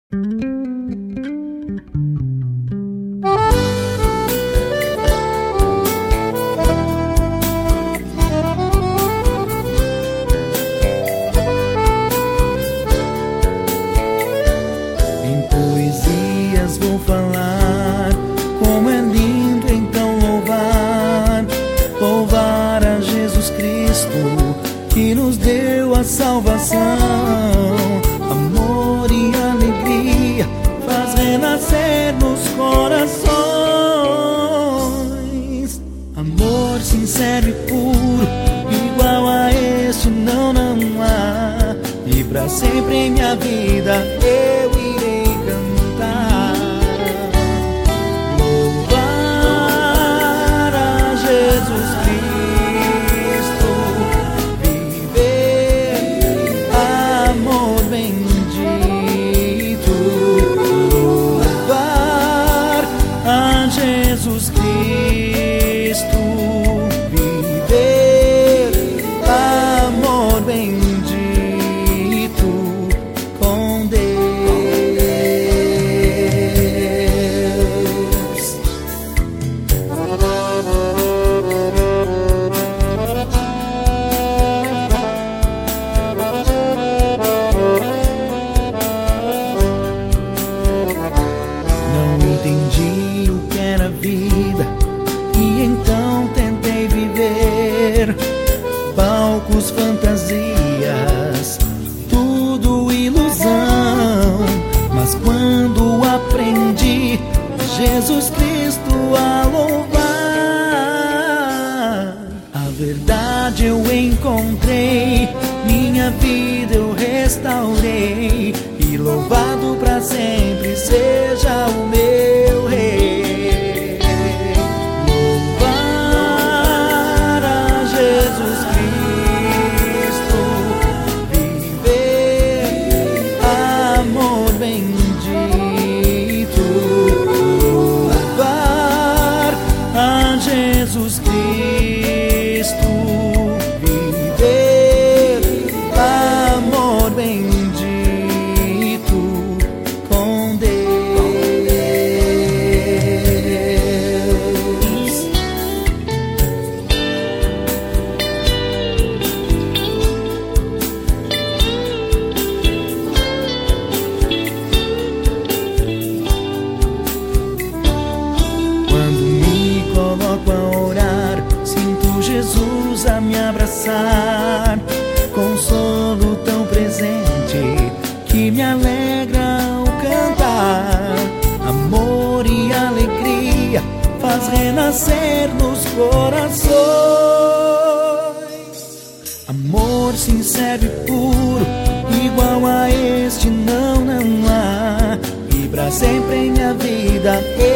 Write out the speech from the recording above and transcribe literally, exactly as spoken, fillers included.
Em poesias vou falar como é lindo então louvar, louvar a Jesus Cristo que nos deu a salvação. Amor e alegria faz renascer nos corações. Amor sincero e puro, igual a este não, não há. E pra sempre em minha vida eu irei cantar, louvar a Jesus Cristo, viver amor bendito, louvar a Jesus Cristo, viver amor bendito com Deus. Não entendi o que era vida e então tentei viver palcos, fantasias, tudo ilusão. Mas quando aprendi Jesus Cristo a louvar, a verdade eu encontrei, minha vida eu restaurei, e louvado pra sempre seja o meu Rei. Louvar a Jesus Cristo, viver amor bendito, louvar a Jesus Cristo, viver amor bendito com Deus. Quando me coloco a orar, sinto Jesus a me abraçar, consolo tão presente que me alegra ao cantar. Amor e alegria faz renascer nos corações. Amor sincero e puro, igual a este não, não há. E pra sempre em minha vida